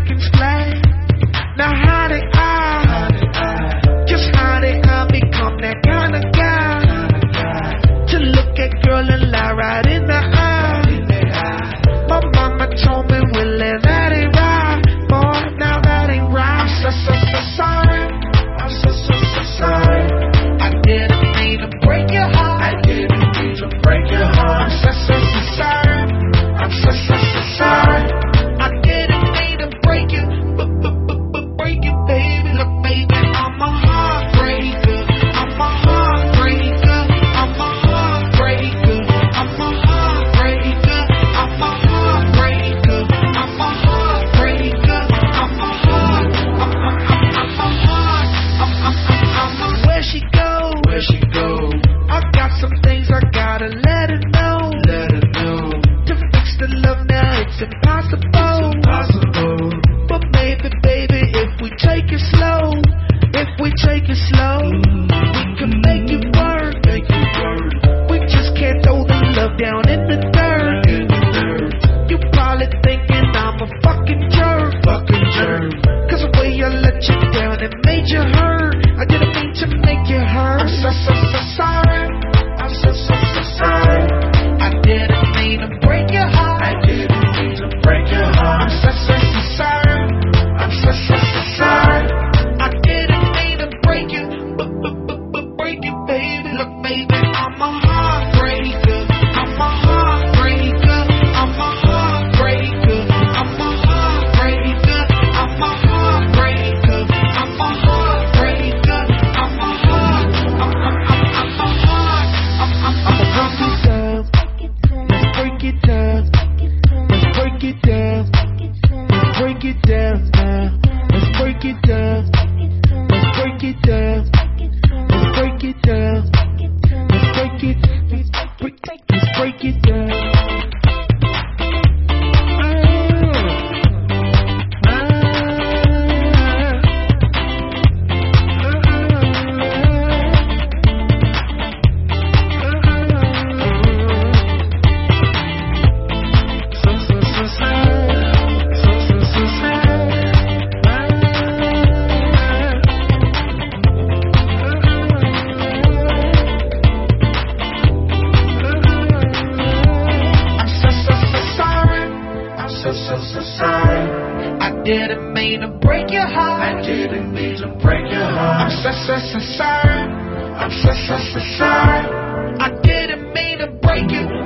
can explain. Now how did I, just how did I become that kind of guy to look at girl and lie right in the eye? My mama told me, Willie, that ain't right, boy, now that ain't right. I'm so sorry, I'm so sorry. I didn't mean to break your heart, I didn't mean to break your heart. I'm so sorry, I'm so sorry. I didn't mean to break you, break you, baby. Look, baby, I'm a heartbreaker, I'm a heartbreaker, I'm a heartbreaker, I'm a heartbreaker, I'm a heartbreaker, I'm a heartbreaker, I'm a heart, I'm a where she go, where she go. I got some things I gotta let her know, let her know. To fix the love now it's impossible, impossible. But maybe, baby, if we take it slow, if we take it slow, we can make it work, make it work. We just can't throw the love down in the dirt, in the dirt. You probably thinking I'm a fucking jerk, fucking jerk. Cause the way I let you down, it made you hurt. I didn't mean to make you hurt. I'm so sorry, I'm so sorry. I didn't mean to break your heart, I didn't mean to break your heart. I'm so sorry, I'm so sorry. I didn't mean to break you, break you, baby. Look, baby, I'm a heartbreaker, I'm a heartbreaker, I'm a heartbreaker, I'm a heartbreaker, I'm a heartbreaker, I'm a heartbreaker, I'm a heart, I'm a heart, let's break it down, let's break it down, let's break it down now, let's break it down, let's break it down, let's break it down, let's break it, let's break it down. So sorry. I didn't mean to break your heart, I didn't mean to break your heart. I'm so sorry, I'm so sorry. I didn't mean to break you.